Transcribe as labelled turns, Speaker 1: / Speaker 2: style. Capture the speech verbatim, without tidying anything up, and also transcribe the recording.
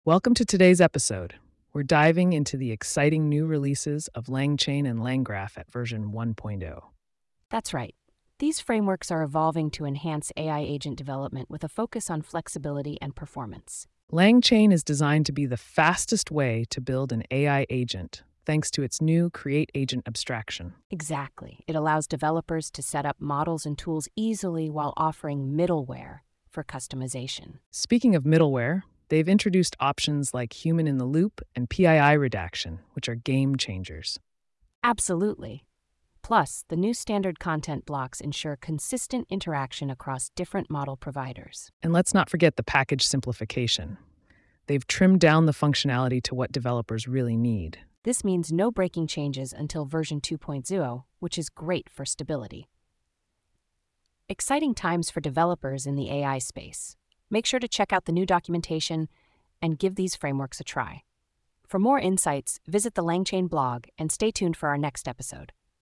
Speaker 1: Welcome to today's episode. We're diving into the exciting new releases of LangChain and LangGraph at version one point oh.
Speaker 2: That's right. These frameworks are evolving to enhance A I agent development with a focus on flexibility and performance.
Speaker 1: LangChain is designed to be the fastest way to build an A I agent, thanks to its new Create Agent abstraction.
Speaker 2: Exactly. It allows developers to set up models and tools easily while offering middleware for customization.
Speaker 1: Speaking of middleware, they've introduced options like human in the loop and P I I redaction, which are game changers.
Speaker 2: Absolutely. Plus, the new standard content blocks ensure consistent interaction across different model providers.
Speaker 1: And let's not forget the package simplification. They've trimmed down the functionality to what developers really need.
Speaker 2: This means no breaking changes until version two point oh, which is great for stability. Exciting times for developers in the A I space. Make sure to check out the new documentation and give these frameworks a try. For more insights, visit the LangChain blog and stay tuned for our next episode.